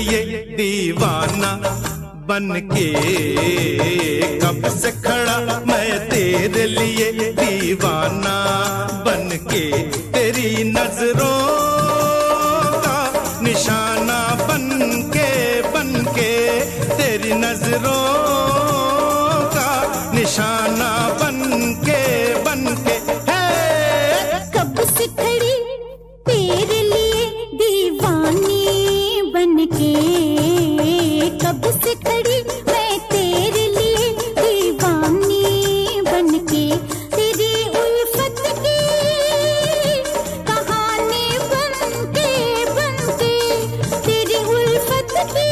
लिए दीवाना बन के, कब से खड़ा मैं तेरे लिए दीवाना बन के, तेरी नजरों का निशाना बन के तेरी नजरों का निशाना बन के कब से खड़ी तेरे लिए दीवानी बन के, कब से खड़ी मैं तेरे लिए दीवानी बन के, तेरी उल्फत की कहानी बन के तेरी उल्फत की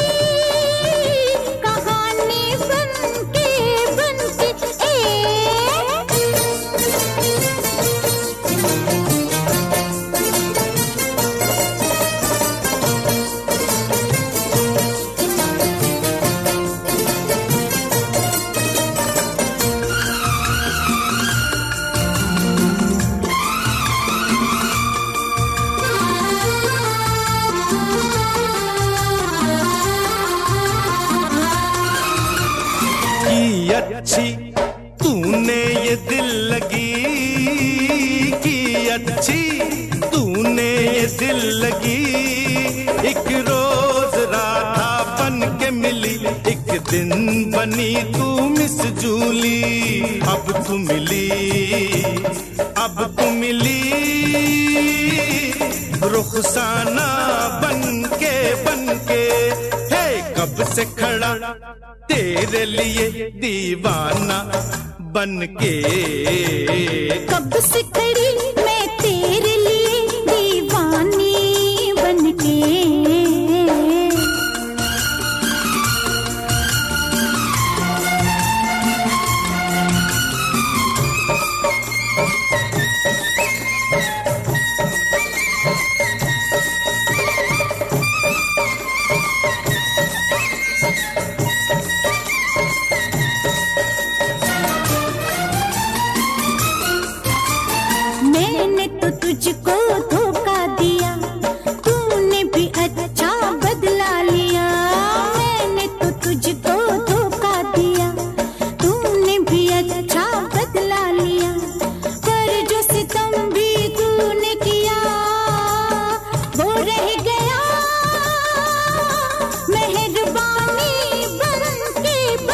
कहानी बन के अच्छी तूने ये दिल लगी की, अच्छी तूने ये दिल लगी, एक रोज राधा बन के मिली, एक दिन बनी तू मिस जूली, अब तू मिली रुखसाना बन के हे, कब से खड़ा तेरे लिए दीवाना बन के, कब से खड़ी मैं तेरे लिए दीवानी बन के। मैंने तो तुझको धोखा दिया, तूने भी अच्छा बदला लिया, मैंने तो तुझको धोखा दिया, तूने भी अच्छा बदला लिया, पर जो सितम भी तूने किया वो रह गया मेहरबानी बन के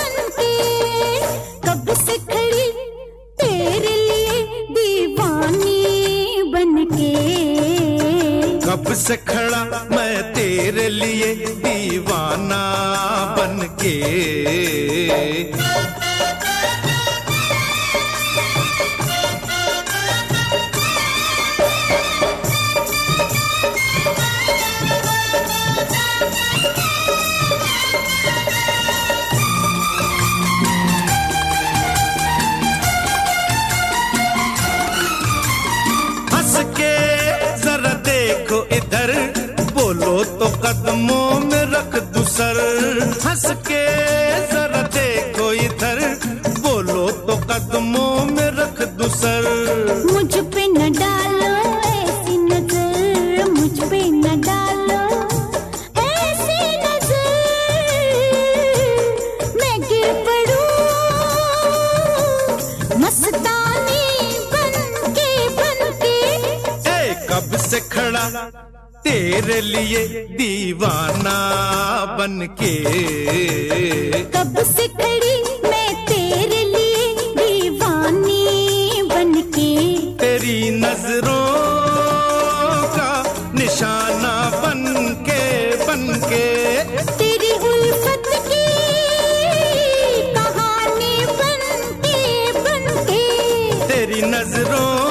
कब से खड़ी तेरे लिए दीवानी बन के, कब से खड़ा मैं तेरे लिए दीवाना बन के। इधर बोलो तो कदमों में रख दूं सर, हंस के जरा देखो इधर बोलो तो कदमों में रख दूं सर, मुझ पे न डालो ऐसी नजर, मुझ पे न डालो ऐसी नजर, मैं गिर पड़ूं मस्तानी बन के कब से खड़ा तेरे लिए दीवाना बन के, कब से खड़ी मैं तेरे लिए दीवानी बन के, तेरी नजरों का निशाना बन के तेरी उल्फत की कहानी बन के तेरी नजरों